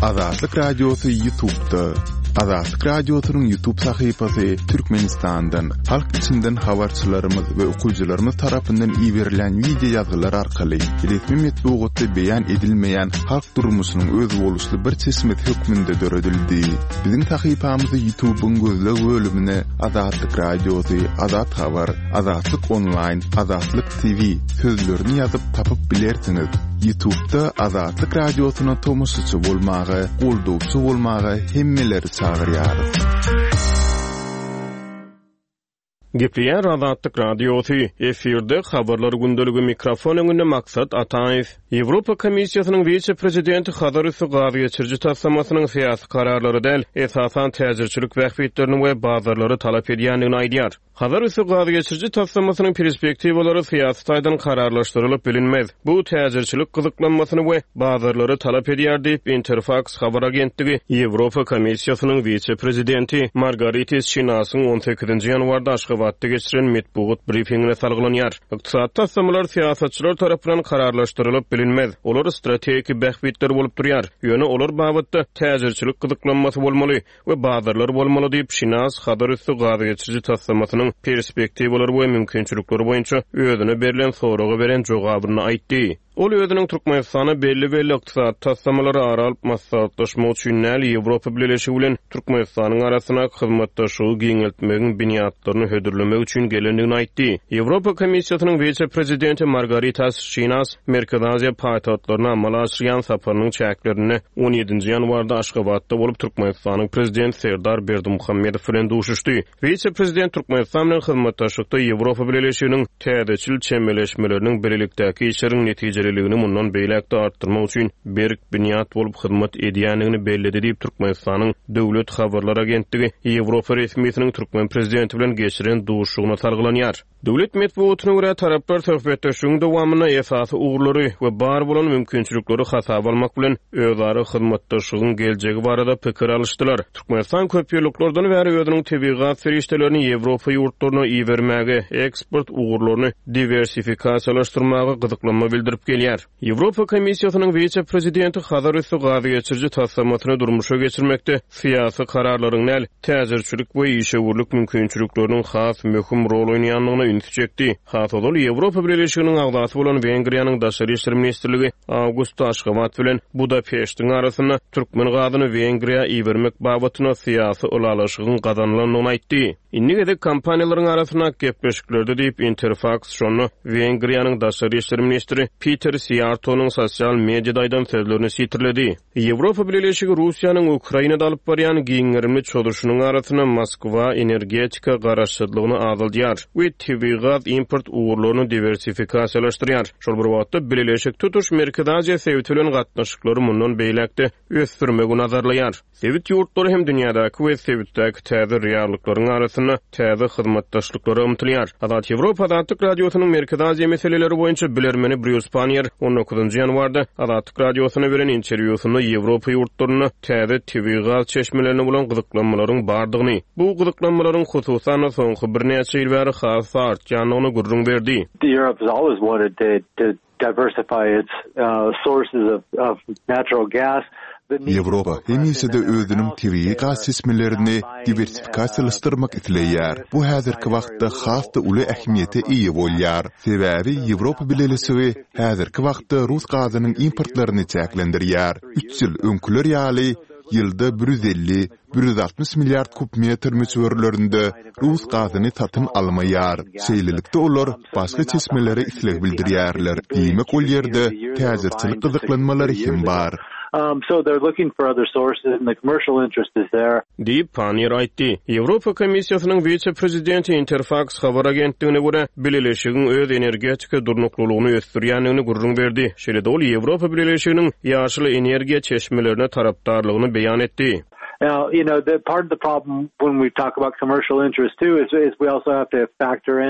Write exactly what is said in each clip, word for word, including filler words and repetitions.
Azatlık Radyosu YouTube'da. Azatlık Radyosu'nun YouTube sayfası Türkmenistan'dan, halk içinden habarçılarımız ve okuyucularımız tarafından iyi verilen video yazılar arkalı resmi metbuatda beyan edilmeyen halk durumusunun öz oluşlu bir çeşmet hükmünde döredildi. Bizim sayfamızı YouTube'un gözlü bölümüne Azatlık Radyosu, Azat Haber, Azatlık Online, Azatlık T V sözlerini yazıp tapıp bilersiniz. YouTube'da Azatlık Radyosu'na tomusçu bolmağı, goldoğçu bolmağı hemmeleri çağırıyoruz. Gepleyen Azatlyk Radyosu efirde habarlar gündölügi mikrofon öňünde maksat Ataýew. Ýewropa Komissiýasynyň vice-prezidenti Hadar Üsügazy geçirji taslamasynyň syýasy kararlary del esasan täzirçilik wähpetlerini we bazarlary talap edýändigini aýdýar. Hadar Üsügazy geçirji taslamasynyň perspektiwalary syýasy taýdan kararlaşdyrylyp bilinmez. Bu täzirçilik gyzyklanmasyny we bazarlary talap edýär diýip Interfax habar agentligi Ýewropa Komissiýasynyň vice-prezidenti Margaritis Şinasyň on sekizinji ýanwarda Aşgabatda geçiren metbuat briefingine salgılanýar. Iqtisad taslamalar siýasatçylar tarapyndan kararlaşdyrylyp bilinmez. Olar strategik bähbitler bolup durýar. Ýöne olar babatda täzirçilik gyzyklanmasy bolmaly we bazarlar bolmaly diýip Şinas Hadar Üsügazy geçirji taslamasynyň perspektiwalary we mümkinçilikleri boýunça özüne berilen soraga beren jogabyny aýtdy. Ol özüniň Türkmenistana belli belli iqtisad taslamалary aralyp maslahatlaşma üçin näli Ýewropa Birleşigi bilen Türkmenistanyň arasyna hyzmatdaşlygy giňeltmegiň biniatlaryny hödürlemek üçin gelendigini aýtdy. Ýewropa Komissiýasynyň vice-prezidenti Margaritas Şinas Merkez Aziýa paýtagtlaryna amala aşyrýan saparynyň çäklerini on ýedinji ýanwarda Aşgabatda bolup Türkmenistanyň prezidenti Serdar Berdimuhammedow bilen duşuşdy. Vice-prezident Türkmenistan bilen hyzmatdaşlykda Ýewropa Birleşiginiň täzeçil çemberleşmeleriniň birlikdäki işleriň netije ligini mundan beýlekde artdyrmak üçin berk biniat bolup hyzmat edýändigini bellidi diýip Türkmenistanyň döwlet habarlar agentligi Ýewropa resmiýetiniň Türkmen prezidenti bilen geçiren duşugyna sargılanýar. Döwlet metbuatyna görä taraplar söhbetdeşigiň dowamyna esasy ugrulary we bar bolan mümkinçilikleri hasaba almak bilen özleri hyzmatdaşlygyň geljegi barada pikir alışdylar. Türkmenistan köp ýyllardan bäri özüniň tebigat feriştelerini Ýewropa ýurtlaryna iýermäge, eksport ugrularyny diversifikasiýalaşdyrmaga gyzyklanma bildirip gelýär. Ýewropa Komissiýasynyň vice-prezidenti Hadar Üsügazy geçirji taslamasyny durmuşa geçirmekde syýasy kararlaryň näl täzirçilik we işewurluk mümkinçilikleriniň has möhüm rol oýnaýanlygyny ünsi çekdi. Hatodol Ýewropa Birleşiginiň agdasy bolan Wengriýanyň daşary işler ministrligi Awgust Aşgabat bilen Budapeştiň arasyna türkmen gadyny Wengriýa iýermek babatyna syýasy ulalaşygyň gazanylanyny aýtdy. Innigede kampaniýalaryň arasyna gepleşikleri diýip Interfax şonu Wengriýanyň daşary işler ministri Peter Siartonyň sosial mediadan sözlerini sitirledi. Ýewropa Birleşigi Russiýanyň Ukrainada alyp barýan giňerli çödürşüniň arasyna Moskwa energetika garaşdyrlygyny azaldýar we tebigat import ugrularyny diversifikasiýalaşdyrýar. Şol bir wagtda Birleşik tutuş Merkez Aziýa sewitilen gatnaşyklary mundan beýlekde ösdürmegi nazarlaýar. Sewit ýurtlary hem dünýädäki we sewitdäki täze reallyklaryň arasyna täze hyzmatdaşlyklary umtylýar. Azat Ýewropa Azatlyk Radiosynyň Merkez Aziýa meseleleri boýunça bilermeni Bruce Panier on dokuzunji ýanwarda Azatlyk Radiosyna beren interwýusynda Ýewropa ýurtlaryna täze tebigat çeşmelerini bolan gyzyklanmalaryň bardygyny, bu gyzyklanmalaryň hususan soňky bir neçe ýyl bäri has artýanyny gurrun berdi. Europe has always wanted to, to diversify its uh, sources of, of natural gas. Ýewropa hemisede özüniň tebii gaz çeşmelerini diversifikasiýalaşdyrmak isleýär. Bu häzirki wagtda hasda uly ähmiýete ýa bolýar. Sebäbi Ýewropa Birleşigi häzirki wagtda Rus gazynyň importlaryny çäklendirýär. üç ýyl öňküler ýaly ýylda bir yüz elli bir yüz altmış milliard kub metr möçberlerinde Rus gazyny satyn almaýar. Şeýlelikde olar başga çeşmelere isleg bildirýärler. Diýmek ol ýerde täzirçilik gyzyklanmalary hem bar. Um, so they're looking for other sources and the commercial interest is there. Diýip Panier aýtdy. Ýewropa Komissiýasynyň vice-prezidenti Interfax habar agentligine görä Birleşigiň öz energetika durnuklulygyny ösdürýändigini gurrun berdi. Şeýle-de ol Ýewropa Birleşiginiň ýaşyl energiýa çeşmelerine tarapdarlygyny beýan etdi. Now, you know, the part of the problem when we talk about commercial interest too is, is we also have to factor in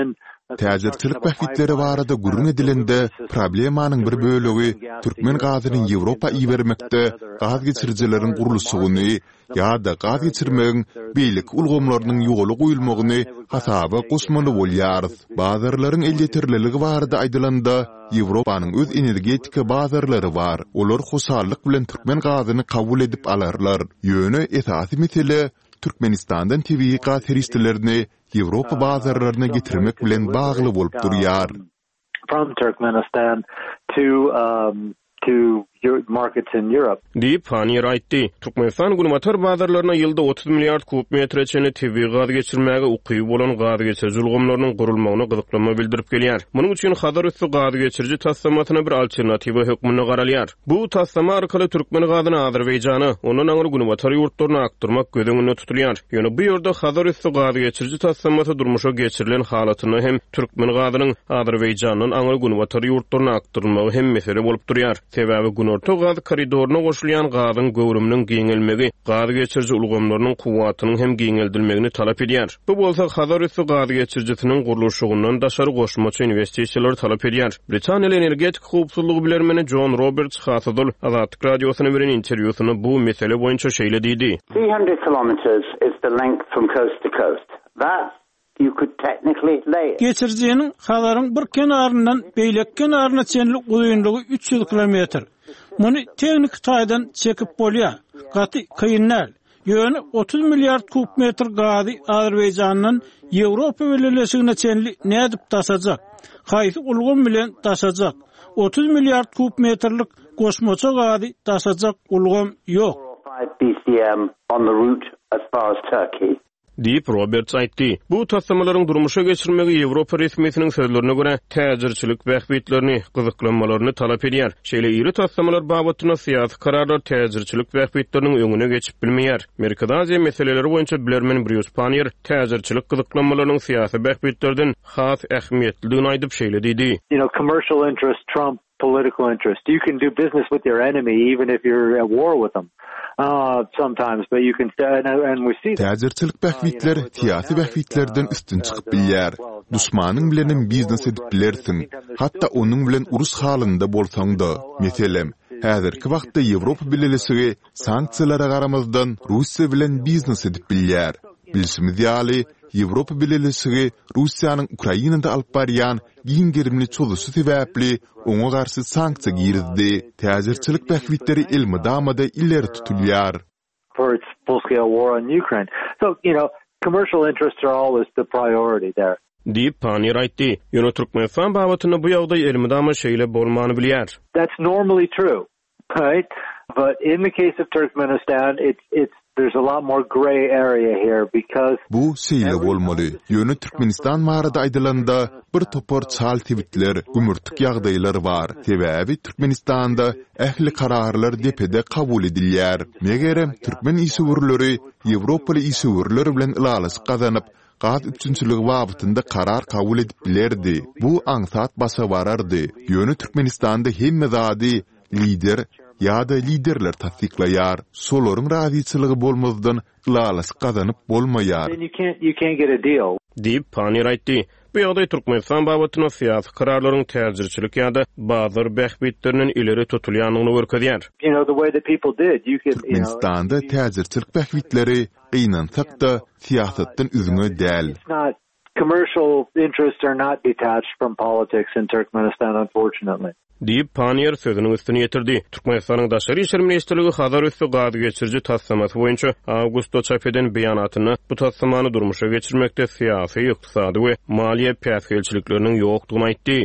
Täzirçilik bähbitleri barada gurrun edilende problemanyň bir bölegi türkmen gazynyň Ýewropa iýermekde gaz geçirjileriň gurulşygyny ýa-da gaz geçirmegiň beýlik ulgamlarynyň ýoly goýulmagyny hasaba gosmaly bolýar. Bazarlaryň elýetirliligi barada aýdylanda Ýewropanyň öz energetika bazarlary bar. Olar hoşallyk bilen türkmen gazyny kabul edip alarlar. Ýöne esasy mesele Türkmenistandan tebii gaz heristlerini Ýewropa bazarlaryna getirmek bilen bagly bolup durýar. From Turkmenistan to um, to markets in Europe. Diýip Panir aýtdy. Türkmenistan gunumatar bazarlaryna ýylda otuz milliard kub metre çeni tebii gaz geçirmäge ukyý bolan gaz geçirji ulgamlarynyň gurulmagyna gyzyklanma bildirip gelýär. Munyň üçin Hadar üstü gaz geçirji tassamatyna bir alternatiwa hökmüne garalýar. Bu tassama arkaly türkmen gazyny Azerbaýjany, onuň aňyr gunumatar ýurtlaryna aktarmak gödüňinde tutulýar. Ýöne bu ýerde Hadar üstü gaz geçirji tassamaty durmuşa geçirilen halatyny hem türkmen gazynyň Azerbaýjanyň aňyr gunumatar ýurtlaryna aktarmagy hem mesele bolup durýar. Sebäbi Gunorta gaz koridoryna goşulýan gazyň göwrüminiň giňelmegi, gaz geçirji ulgamlarynyň kuwatynyň hem giňeldilmegini talap edýär. Bu bolsa Hadar üstü gaz geçirjisiniň gurulşygyndan daşary goşmaçy investisiýalar talap edýär. Britaniýa energetik howpsuzlygy bilermeni John Roberts Hasadul Azatlyk radiosyna beren interwýusyny bu mesele boýunça şeýle diýdi. three hundred kilometers is the length from coast to coast. That you could technically lay it. Geçirjiniň Hadaryň bir kenaryndan beýlek kenaryna çenlik uzunlygy üç yüz kilometr. Muny teknik taýdan çekip bolýar. Gaty kıyınlar. Ýöne otuz milliard kub metr gazy Azerbaýjanyň Ýewropa weleleşigine çenli nädip taşajak? Haýsy ulgam bilen taşajak? otuz milliard kub metrlik goşmaça gazy taşajak ulgam ýok. five B C M on the route as far as Turkey. Diýip Roberts aýtdy. Bu tassamalaryň durmuşa geçirmegi Ýewropa resmiýetiniň sözlerine görä täzirçilik bähbitlerini, gyzyklanmalaryny talap edýär. Şeýle iri tassamalar babatyna syýasy kararlar täzirçilik bähbitleriniň öňüne geçip bilmeýär. Amerikada Aziýa meseleleri boýunça bilermen Bruce Panir täzirçilik gyzyklanmalarynyň syýasy bähbitlerden has ähmiýetliligini aýdyp şeýle diýdi. You know, commercial interest trump political interest. You can do business with your enemy even if you're at war with them. Uh, sometimes, but you can and, and we see täzirçilik bähbitler tiýasy bähbitlerden üstün çykyp bilýär. Dusmanyň bilenem biznes edip bilersiň. Hatda onuň bilen urus halynda bolsaň da. Meselem, häzirki wagtda Ýewropa bilelisigi sanksiýalara garamazdan Russiýa bilen biznes edip bilýär. Bilsimiz ýaly Ýewropa bilelisigi Russiýanyň Ukrainada alyp barýan giňgerimli çözüşi sebäpli oňa garşy sanksiýa girdi. Täzirçilik bähbitleri ilmi damada illeri tutulýar. For its full-scale war on Ukraine. So, you know, commercial interests are always the priority there. Diýip Panir aýtdy. Ýöne Türkmenistan babatyny bu ýagdaý ilmi dama şeýle bolmany bilýär. That's normally true, right? But in the case of Turkmenistan, it's it's there's a lot more gray area here because bu şeýle bolmaly. Ýöne Türkmenistan marada aýdylanda bir topar çal tebitler, gümürtük ýagdaýlar bar. Sebäbi Türkmenistanda ähli kararlar depede kabul edilýär. Megerem türkmen ýsugurlary Ýewropaly ýsugurlar bilen ilalasy gazanyp gaz üçinçiligi wagtynda karar kabul edip bilerdi. Bu aňsat basa barardy. Ýöne Türkmenistanda hemme zady lider ýa-da liderler tasdiklaýar. Solaryň razyçylygy bolmazdan ilalasy gazanyp bolmaýar. You can't you can't get a deal. Diýip Panir aýtdy. Bu ýagdaý Türkmenistan babatyna syýasy kararlaryň täzirçilik ýa-da bazar bähbitleriniň ileri tutulýanyny görkezýär. You know the way that people did. You can, you know, Türkmenistanda täzirçilik bähbitleri gynansak da siýasatdan üzüňe däl. not commercial interests are not detached from politics in Turkmenistan, unfortunately. Diýip Panir sözüniň üstüne ýetirdi. Türkmenistanyň daşary işler ministrligi Hadar üstü gaz geçirji tassamaty boýunça awgustda çap eden beýanatyny bu tassamany durmuşa geçirmekde syýasy, ykdysady we maliýe päsgelçilikleriniň ýokdugyny aýtdy.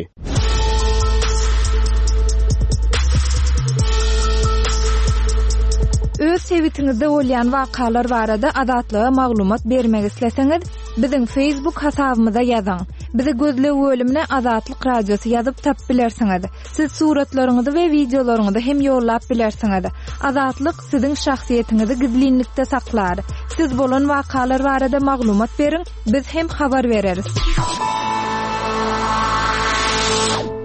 Öz sebitiňizde bolýan wakalar barada azatlyga maglumat bermek isleseňiz, biziň Facebook hasabymyza ýazyň. Bizi gözlep bölümine Azatlyk radiosu ýazyp tap bilersiňiz. Siz suratlaryňyzy we videolaryňyzy hem ýollap bilersiňiz. Azatlyk siziň şahsiýetiňizi gizlinlikde saklar. Siz bolan wakalar barada maglumat beriň, biz hem habar bereriz.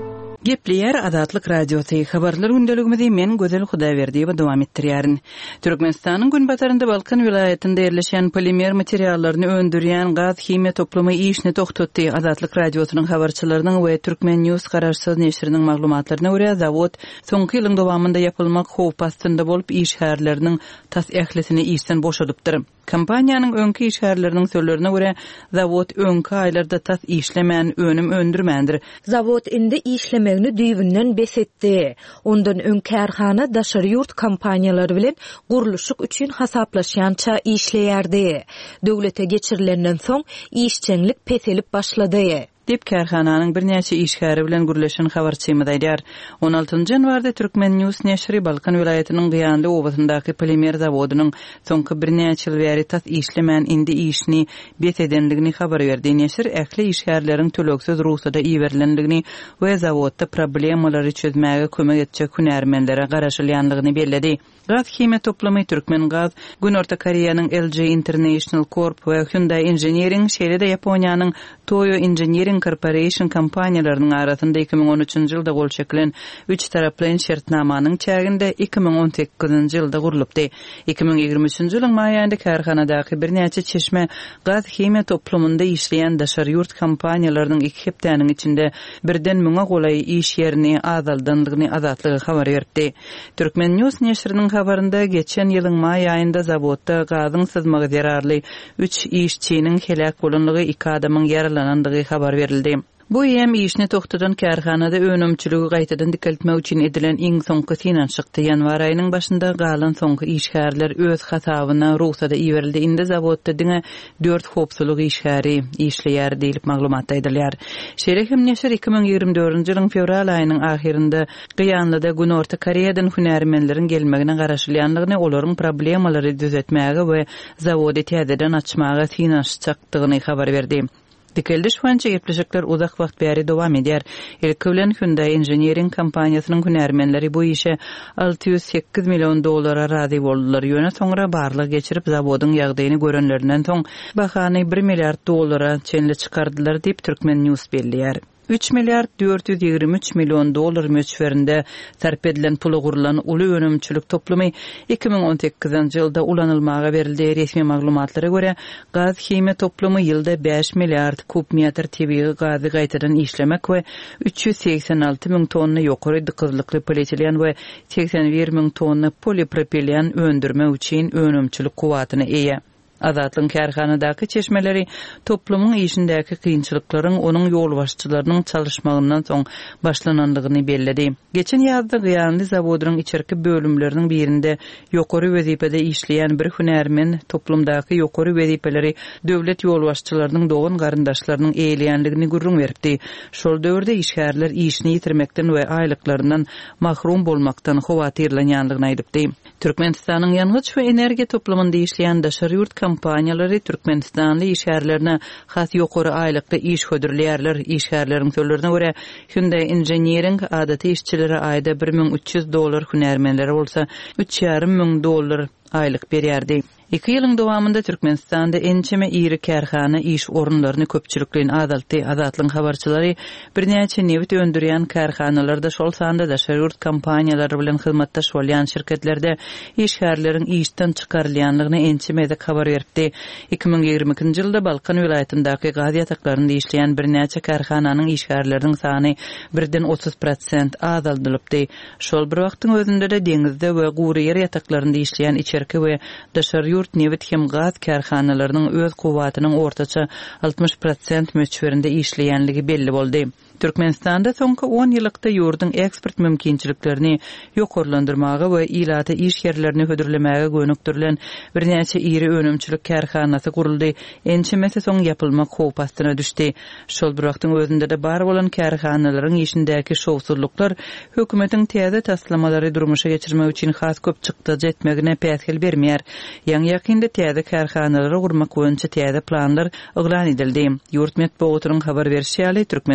Gepleyer Adatlyk Radiosu habarlar gündeligimizde men Gözel Hudaýberdi we dowam etdirýärin. Türkmenistanyň günbatarynda Balkan vilayetinde ýerleşen polimer materiallaryny öndürýän gaz himiýa toplamy işini toktatdy. Adatlyk Radiosynyň habarçylarynyň we Türkmen News garaşsyz neşriniň maglumatlaryna görä zawod soňky ýylyň dowamında ýapylmak howp astynda bolup iş härleriniň tas ählisini işden boşadypdyr. Kampaniýanyň öňki iş härleriniň sözlerine görä zawod öňki aýlarda tas işlemän önüm öndürmändir. Zawod indi işlemegini düýbünden besetdi. Ondan öňki kärhana daşary ýurt kampaniýalary bilen guruluşyk üçin hasaplaşýança işleýärdi. Döwlete geçirilenden soň işçilik peselip başlady. Dip kärhananyň birnäçe işgäri bilen gürleşen habarçymy daýdar. on altynjy ýanwarda Türkmen News neşri Balkan vilayetiniň Gyýanly owasyndaky polimer zawodynyň soňky birnäçe ýyl bäri tas işlemän indi işini bet edenligini habar berdi. Neşir ähli işgärleriň töleksiz ruhsada iýerilendigini we zawodda problemalary çözmäge kömek etjek hünärmenlere garaşylýanlygyny belledi. Gaz himiýa toplamy Türkmen Gaz, Günorta Koreýanyň L G International Corp we Hyundai Engineering şeýle-de Ýaponiýanyň Toyo Engineering Corporation kompaniýalarynyň arasynda iki ming on üçinji ýylda gol çekilen üç taraply şertnamanyň çäginde iki ming on sekizinji ýylda gurulypdy. iki ming ýygrimi üçinji ýylyň maý aýynda kärhanadaky birnäçe çeşme gaz himiýa toplamynda işleýän daşary ýurt kompaniýalarynyň iki hepdäniň içinde birden müňe golay iş ýerini azaldandygyny Adatlyga habar berdi. Türkmen News neşriniň habarynda geçen ýylyň maý aýynda zawodda gazyň sızmagy zerarly üç işçiniň helak bolanlygy, iki adamyň yaralanandygy habar berildi. Bu hem işini toktadan kärhanada önümçülügi gaýtadan dikeltmek üçin edilen iň soňky synan çykdy. Ýanwar aýynyň başynda galan soňky işgärler öz hasabyna ruhsada iýerildi. Indi zawodda diňe dört howpsuzlyk işgäri işleýär diýilip maglumat aýdylýar. Şerehem neşir iki ming ýygrimi dördünji ýylyň fevral aýynyň ahirinde Gyýanlyda Günorta Koreýadan hünärmenleriň gelmegine garaşylýanlygyny, olaryň problemalary düzetmäge we zawody täzeden açmaga synan çykdygyny habar berdi. Dikeldi şuança gepleşikler uzak wagt bäri dowam edýär. Ilki bilen Hyundai Engineering kompaniýasynyň hünärmenleri bu işe alty ýüz sekiz million dollara razy boldular. Ýöne soňra barlyk geçirip zawodyň ýagdaýyny görenlerinden soň bahany bir milliard dollara çenli çykardylar diýip Türkmen News belliýär. üç milliard dört yüz ýygrimi üç million dollar möçberinde sarp edilen pula gurulan uly önümçülük toplamy iki ming on sekizinji ýylda ulanylmaga berildi. Resmi maglumatlara görä gaz himiýa toplamy ýylda beş milliard kub metr tebii gazy gaýtadan işlemek we üç ýüz seksen alty ming tonna ýokary dykyzlykly polietilen we seksen bir ming tonna polipropelen öndürme üçin önümçülük kuwatyna eýe. Adatlyň kärhanadaky çeşmeleri toplumyň işindäki kynçylyklaryň onuň ýol başçylarynyň çalışmagyndan soň başlanandygyny belledi. Geçen ýazda Gyýanly zawodynyň içerki bölümleriniň birinde ýokary wezipede işleýän bir hünärmen toplumdaky ýokary wezipeleri döwlet ýol başçylarynyň dogan garyndaşlarynyň eýleýänligini gurrun berdi. Şol döwürde işgärler işini ýitirmekden we aýlyklaryndan mahrum bolmakdan howatyrlanýanlygyny aýdypdy. Türkmenistanyň ýangyç we energiýa toplamynda işleýän daşary ýurt kompaniýalary Türkmenistanly işgärlerine has ýokary aýlykda iş hödürleýärler. İşgärleriň sözlerine görä Hyundai Engineering adaty işçileri aýda bir ming üç ýüz dollar hünärmenleri bolsa üç ýarym ming dollar aýlyk berýärdi. iki ýylyň dowamında Türkmenistanda ençeme iri kärhana iş orunlaryny köpçülikliň azaltdy. Azatlyň habarçylary birnäçe newit öndürýän kärhanalarda şol sanda da şeýurt kompaniýalary bilen hyzmatdaş bolýan şirketlerde işgärleriň işden çykarylýanlygyny ençeme de habar berdi. iki ming ýygrimi ikinji ýylda Balkan vilayetyndaky gaz ýataklarynda işleýän birnäçe kärhananyň işgärleriniň sany birden otuz prosent azaldylypdy. Şol bir wagtyň özünde de deňizde we gury ýer ýataklarynda işleýän içerki we daşary ýurt newit hem gaz kärhanalarynyň öz kuwatynyň ortaça altmış prosent möçberinde işleýänligi belli boldy. Türkmenistanda soňky on ýyllykda ýurdun eksport mümkinçiliklerini ýokarlandyrmaga we ilaty iş ýerlerini hödürlemäge gönükdirilen birnäçe iri önümçülük kärhanasy guruldy. Ençemesi soň ýapylmak howp astyna düşdi. Şol bir wagtyň özünde de bar bolan kärhanalaryň işindäki şowsuzluklar hökümetiň täze taslamalary durmuşa geçirmek üçin has köp çykdy etmegine päsgel bermeýär. Ýa-ni ýakynda täze kärhanalary gurmak boýunça täze planlar eglan edildi. Ýurt medeniýetiniň habar berýäri Türkmenistanyň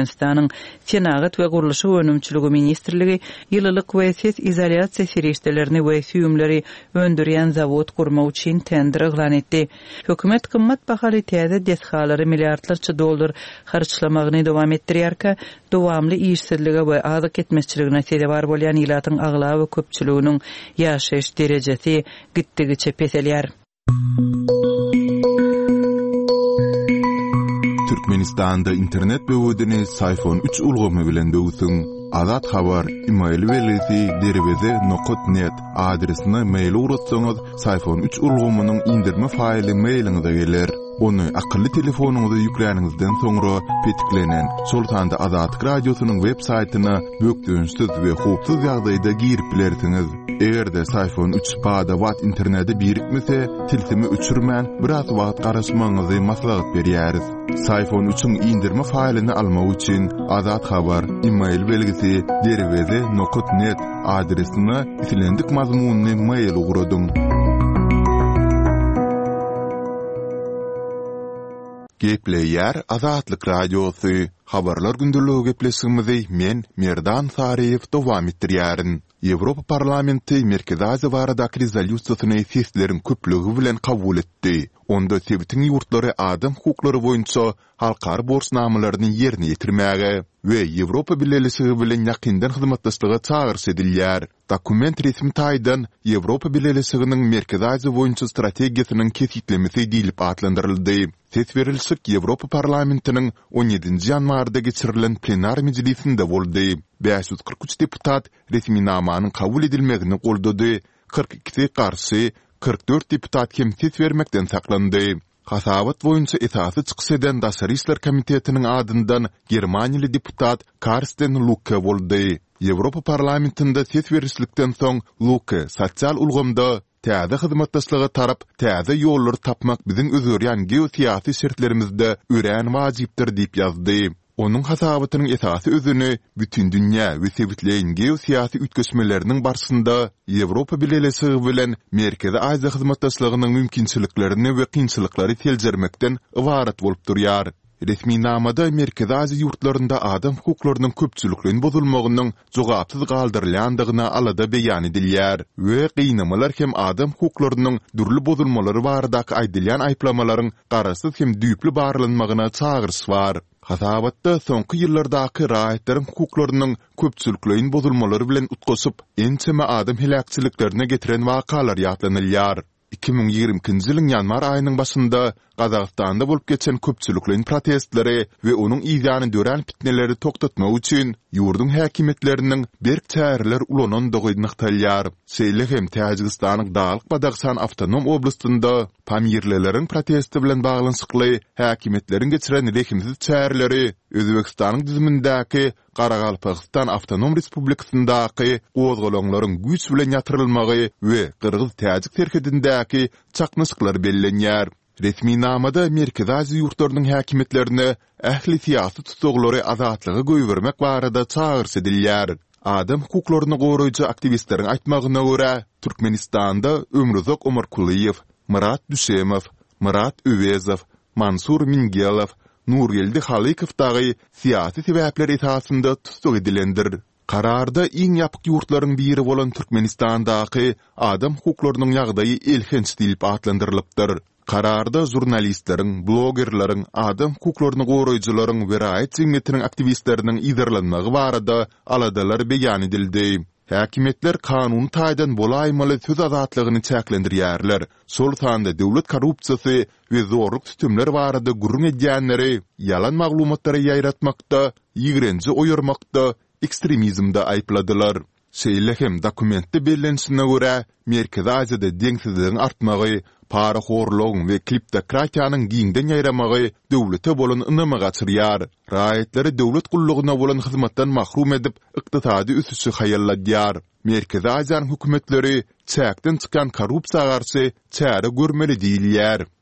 Senagat we Guruluşy Önümçüligi Ministrligi ýyllyk wesiz izolasiýa serişdelerini we süýümleri öndürýän zawod gurmak üçin tender eglan etdi. Hökümet kymmat bahaly täze deshalary milliardlarça dollar harçlamagyny dowam etdirýärkä, dowamly işsizlige we azyk etmezçiligine sebäp bolýan ýylatyň agla we köpçüliginiň ýaşaýyş derejesi gitdigiçe peselýär. Türkmenistan'da internet böwedini iPhone üç ulgamy bilen böwsüň. Azat habar email welisi derweze nokta net adresine mail uratsaňyz iPhone üç ulgamynyň indirme faýly mailiňize geler. Onu akıllı telefonuňyza ýükläningizden soňra petiklenen Sultanda Azat Radiosynyň web saýtyna bökdüňsiz we hupsuz ýagdaýda girip bilersiňiz. Egerde iPhone üç pada wat interneti birikmese, tilsimi öçürmän biraz wagt garaşmaňyzy maslahat berýäris. iPhone üçüň indirme faýlyny almak üçin Azat habar email belgisi derweze nokta net adresine isilendik mazmunly mail uguradyň. Gepleýär Azatlyk Radiosy. Habarlar gündürlüğü gepleşigimizi men Merdan Sariýew dowam etdirýärin. Ýewropa Parlamenti Merkezi Aziýa barada rezolýusiýasyny seslerin köplügi bilen kabul etdi. Onda sebitiň ýurtlary adam hukuklary boýunça halkary borçnamalaryny ýerine ýetirmäge we Ýewropa Birleşigi bilen ýakyndan hyzmatdaşlyga çağırş edilýär. Dokument resmi taýdan Ýewropa Birleşiginiň Merkezi Aziýa boýunça strategiýasynyň kesitlemesi diýilip atlandyryldy. Ses berilşik Ýewropa Parlamentiniň on ýedinji ýanwarda geçirilen plenar mejlisinde boldy. beş yüz kırk üç deputat resmi namanyň kabul edilmegini goldady. kırk iki garşy, kırk dört deputat hem ses bermekden saklandy. Hasabat boýunça esasy çykyş eden Daşary işler komitetiniň adyndan Germaniýaly deputat Karsten Lucke boldy. Ýewropa parlamentinde ses berişlikden soň Lucke sosial ulgamda täze hyzmatdaşlyga tarap täze ýollar tapmak biziň özürýän geosiýasy şertlerimizde ören wajypdyr diýip ýazdy. Onun hasabatynyň esasy özüni bütün dünýä we sebitleýän geosiýasy ütgeşmeleriniň barşynda Ýewropa Birleşigi bilen Merkezi Aziýa hyzmatdaşlygynyň mümkinçiliklerini we kynçylyklary teljermekden ibaret bolup durýar. Resmi namada Merkezi Aziýa ýurtlarynda adam hukuklarynyň köpçülikliginiň bozulmagynyň jogapsyz galdyrylýandygyna alada beýan edilýär we gynamalar hem adam hukuklarynyň dürli bozulmalary baradaky aýdylýan aýplamalaryň garaşsyz hem düýpli barlanmagyna çağırş bar. Hasabatda soňky ýyllardaky raýatlaryň hukuklarynyň köpçülikliginiň bozulmalary bilen utgaşyp ençeme adam helakçyliklerine getiren wakalar ýatlanylýar. iki bin ýigrimkinji ýylyň ýanwar aýynyň başynda Gazagstanda bolup geçen köpçülikliň protestleri we onuň ýygyny dören pitneleri toktatmak üçin ýurdun häkimetleriniň berk çäreler ulanandygy nyktalýar. Şeýle hem Täjikistanyň Dalyk Badagsan awtonom oblastynda Pamirleleriň protesti bilen baglanyşykly häkimetleriň geçiren rehimsiz çäreleri Özbekistanyň düzümindäki Garagalpakistan Awtonom Respublikasyndaky gozgolanylaryň güýç bilen ýatyrylmagy we Kyrgyz Täjik serhedindäki çaknysyklar bellenýär. Resmi namada Merkezi Aziýa ýurtlarynyň häkimetlerine ähli siýasy tutsaglary azatlygy goýbermek barada çağırş edilýär. Adam hukuklaryny goraýjy aktivistleriň aýtmagyna görä, Türkmenistanda Ömrüzok Omarkuliýew, Murat Düşemow, Murat Öwezow, Mansur Mingelow, Nurgeldi Halykow dagy siýasy sebäpler esasynda tutsag edilendir. Kararda iň ýapyk ýurtlaryň biri bolan Türkmenistandaky adam hukuklarynyň ýagdaýy elhenç diýip atlandyrylypdyr. Kararda jurnalistleriň, blogerleriň, adam hukuklaryny goraýjylaryň we raýat jemgyýetiniň aktivistleriniň ýygyrlanmagy barada aladalar beýan edildi. Häkimetler kanuny taýdan bolaýmaly söz azatlygyny çäklendirýärler. Şol sanda döwlet korrupsiýasy we zorluk tütümler barada gurrun edýänleri ýalan maglumatlary ýaýratmakda, ýigrenji oýarmakda, ekstremizmde aýpladylar. Şeýle hem dokumentde bellenişine görä Merkezi Aziýada deňsizligiň artmagy, para horlugyň we kliptokratiýanyň giňden ýaýramagy döwlete bolan ynama gaçyrýar. Raýatlary döwlet gullugyna bolan hyzmatdan mahrum edip ykdysady üsüşi haýalladýar. Merkezi Aziýanyň hökümetleri çäkden çykan korrupsiýaga garşy çäre görmeli diýilýär.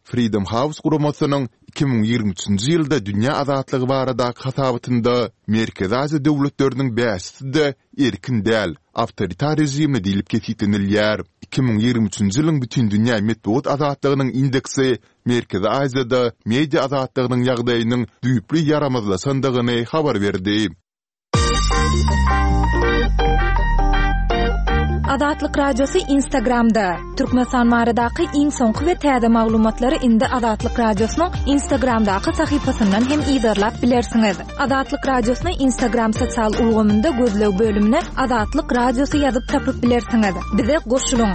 Freedom House guramasynyň iki bin ýigirme üçinji ýylda dünýä azatlygy barada hasabatynda Merkezi Aziýa döwletleriniň bäşisinde erkin däl, awtoritar rejimi diýilip ketinilýär. iki bin ýigirme üçinji ýylyň bütün dünýä medeniýet azatlygynyň indeksi Merkezi Aziýada media azatlygynyň ýagdaýynyň düýpli ýaramazlaşandygyny habar berdi. Azatlyk radiosu Instagramda. Türkmenistan maradaky iň soňky we täze maglumatlary indi Azatlyk radiosynyň Instagramdaky sahypasyndan hem ýerlap bilersiňiz. Azatlyk radiosynyň Instagram sosial ulgamynda gözlew bölümine Azatlyk radiosu ýazyp tapyp bilersiňiz. Bize goşulyň.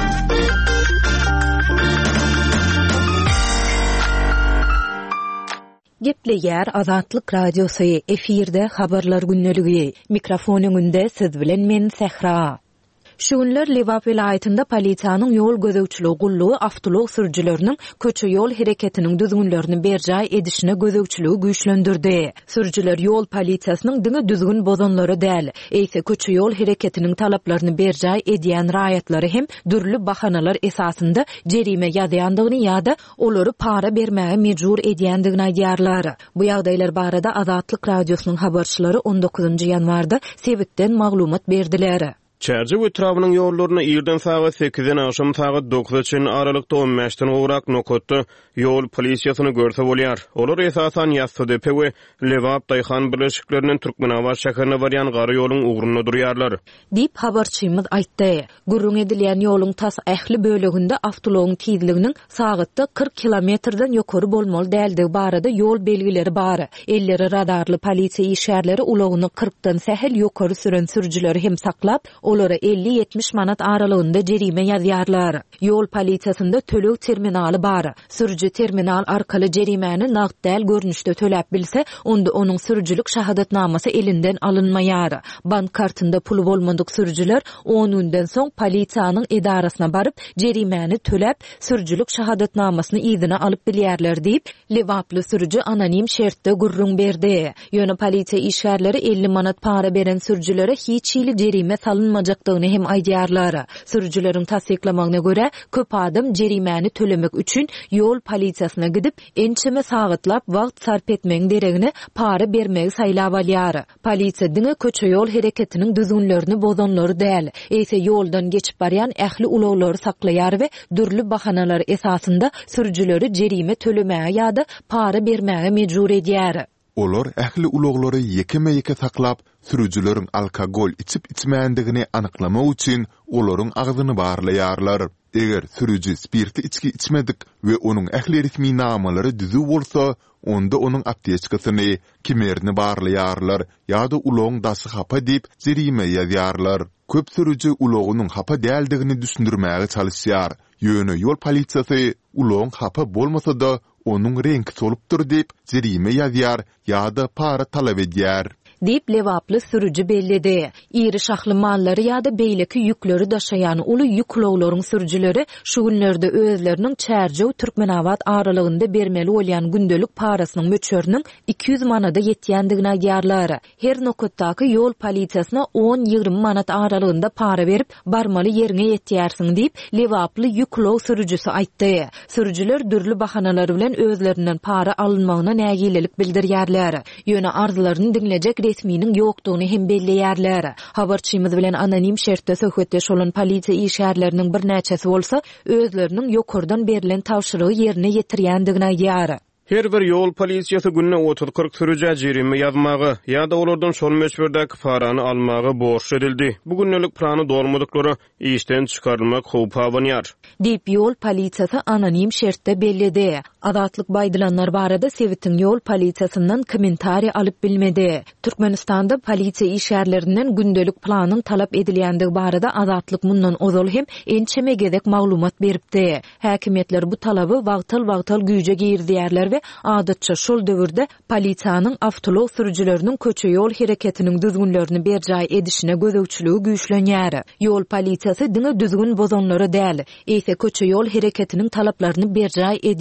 Gepleýär Azatlyk radiosu efirde habarlar günneligi. Mikrofonyňynda siz bilen men Sehra. Şu günler Lewap vilayetinde polisiýanyň ýol gözegçiligi gullugy awtolog sürüjileriniň köçe ýol hereketiniň düzgünlerini berjay edişine gözegçiligi güýçlendirdi. Sürüjiler ýol polisiýasynyň diňe düzgün bozanlary däl, eýse köçe ýol hereketiniň talaplaryny berjay edýän raýatlary hem dürli bahanalar esasında jerime ýazýandygyny ýa-da olary para bermäge mejbur edýändigini aýdýarlar. Bu ýagdaýlar barada Azatlyk radiosynyň habarçylary on dokuzunji ýanwarda sebitden maglumat berdiler. Çerje ötrabynyň ýollaryna ýerden sagat sekizden aşam sagat dokuzaçyn aralykda on beşden gowrak nokotda ýol polisiýasyny görse bolýar. Olar esasan ýa-da we Lewap daýhan birleşiklerinden Türkmenawat şäherine barýan gary ýoluň ugruny durýarlar. Dip habarçymyz aýtdy. Gurrun edilýän ýoluň tas ähli böleginde awtologyň tizliginiň sagatda kırk kilometrden ýokary bolmaly däldi barada ýol belgileri bar. Elleri radarly polisiýa işgärleri ulagyny kırkdan sähel ýokary süren sürüjileri hem saklap, olara elli yetmiş manat aralığında jerime ýazýarlar. Ýol polisiýasynda tölew terminaly bar. Sürüji terminal arkaly jerimeni nagt däl görnüşde töläp bilse, onda onuň sürüjilik şahadatnamasy elinden alınmaýar. Bank kartynda puly bolmadyk sürüjiler on günden soň polisiýanyň edarasyna baryp jerimeni töläp sürüjilik şahadatnamasyny ýzyna alyp bilýärler diýip Lewaply sürüji anonim şertde gurrun berdi. Ýöne polisiýa işgärleri elli manat para beren sürüjilere hiç ýyly jerime salynmajakdygyny hem aýdýarlar. Sürüjileriň tasdiklamagyna görä, köp adam jerimeni tölemek üçin ýol polisiýasyna gidip ençeme sagatlaپ wagt sarp etmeň deregini para bermegi saýlap alýar. Polisiýa diňe köçe ýol hereketiniň düzgünlerini bozanlary däl, eýse ýoldan geçip barýan ähli ulaglary saklaýar we dürli bahanalar esasında sürüjileri jerime tölemäge ýa-da para bermäge mejbur edýär. Olar ähli ulaglary ýekeme-ýeke saklap, sürüjileriň alkogol içip içmäändigini anyklamak üçin olaryň agzyny barlaýarlar. Eger sürüji spirti içki içmedik we onuň ähli resmi namalary düzü bolsa, onda onuň apteçkasyny, kimerini barlaýarlar ýa-da ulagyň dasy hapa diýip jerime ýazýarlar. Köp sürüji ulagynyň hapa däldigini düşündirmäge çalışýar. Ýöne ýol polisiýasy ulagyň hapa bolmasa-da onuň rengi solupdyr diýip jerime ýazýar ýa-da para talap edýär. Dip Lewaply sürüji bellidi. Iri şahly mallary ýa-da beýleki ýükleri daşaýan uly ýükloglaryň sürüjileri şu günlerde özleriniň Çerjew Türkmenawat aralygynda bermeli bolýan gündelik parasynyň möçöriniň iki yüz manada ýetýändigini aýdýarlar. Her nokotdaky ýol polisiýasyna on ýygrimi manat aralygynda para berip barmaly ýerine ýetýärsiň diýip Lewaply ýüklog sürüjisi aýtdy. Sürüjiler dürli bahanalar bilen özlerinden para alynmagyna nägilelik bildirýärler. Ýöne arzularyny dinlejek resminiň ýokdugyny hem belleýärler. Habarçymyz bilen anonim şertde söhbetdeş bolan polisiýa işgärleriniň bir näçesi bolsa, özleriniň ýokurdan berilen tawşyrygy ýerine ýetirýändigini aýdýar. Her bir ýol polisiýasy günne otuz kırk sürüje jerime ýazmagy ýa-da olardan şol meçberdäki parany almagy borç edildi. Bu günnelik plany dolmadyklary işden çykarylmak howpy abanýar. Diýip ýol polisiýasy anonim şertde bellidi. Azatlyk baýdylanlar barada Sevitin ýol polisiýasyndan kommentari alyp bilmedi. Türkmenistanda polisiýa işgärlerinden gündelik planyň talap edilýändigi barada Azatlyk mundan ozal hem ençeme gezek maglumat beripdi. Häkimetler bu talaby wagtal-wagtal güýje girdýärler we adatça şol döwürde polisiýanyň awtolog sürüjileriniň köçe ýol hereketiniň düzgünlerini berjay edişine gözegçiligi güýçlenýär. Ýol polisiýasy diňe düzgün bozanlary däl, eýse köçe ýol hereketiniň talaplaryny berjay edýän raýat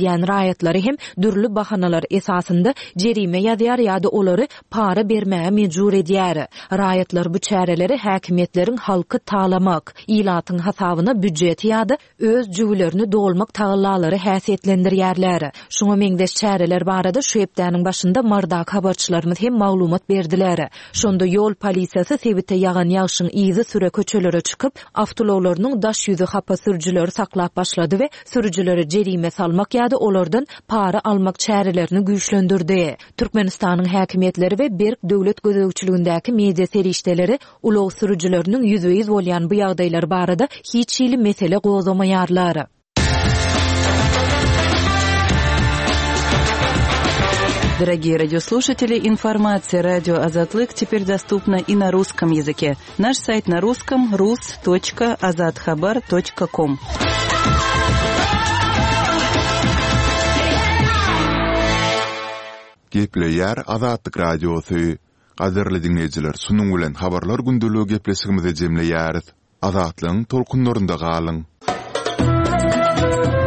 raýatlary hem dürli bahanalar esasında jerime ýazýar ýa-da olary para bermäge mejbur edýär. Raýatlar bu çäreleri häkimetleriň halky taalamak, ilatyň hasabyna büdjet ýa-da öz jüwlerini dolmak tagallalary häsiýetlendirýärler. Şoňa meňdeş çäreler barada şu hepdäniň başynda mardak habarçylarymyz hem maglumat berdiler. Şonda ýol polisiýasy sebite ýagan ýagşyň izi süre köçelere çykyp, awtolawlarynyň daş ýüzi hapa sürüjileri saklap başlady we sürüjileri jerime salmak ýa-da olardan para almak çärelerini güýçlendirdi. Türkmenistanyň häkimetleri we berk döwlet gözegçiligindäki media serişdeleri ulaw sürüjileriniň ýüze ýüz bolýan bu ýagdaýlar barada hiç ýyly mesele gozamaýarlar. Дорогие радиослушатели, информация «Радио Азатлык» теперь доступна и на русском языке. Наш сайт на русском – рус точка азатхабар точка ком. Gepleýär Azatlyk Radiosy. Gaderli dinleýijiler, sunuň bilen habarlar gündölügi gepleşigimizi jemleýäris. Azatlyň tolkunlarynda galyň.